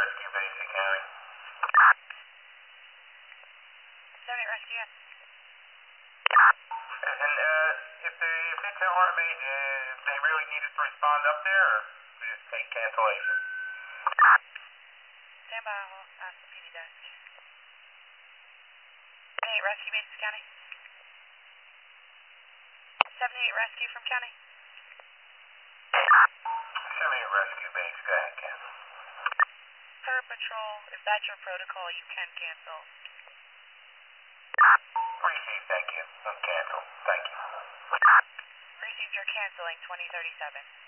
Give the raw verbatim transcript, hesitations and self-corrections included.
Rescue Basic County. seven eight Rescue. And uh, if, they, if it's an Army, uh, if they really need us to respond up there, or we just take cancellation? Stand by, I'll ask the P D desk. seven eight Rescue Basic County. seven eight Rescue from County. seven eight Rescue Base, go ahead, cancel. Per patrol, if that's your protocol, you can cancel. Received, thank you. I'm canceled. Thank you. Received, you're canceling twenty thirty-seven.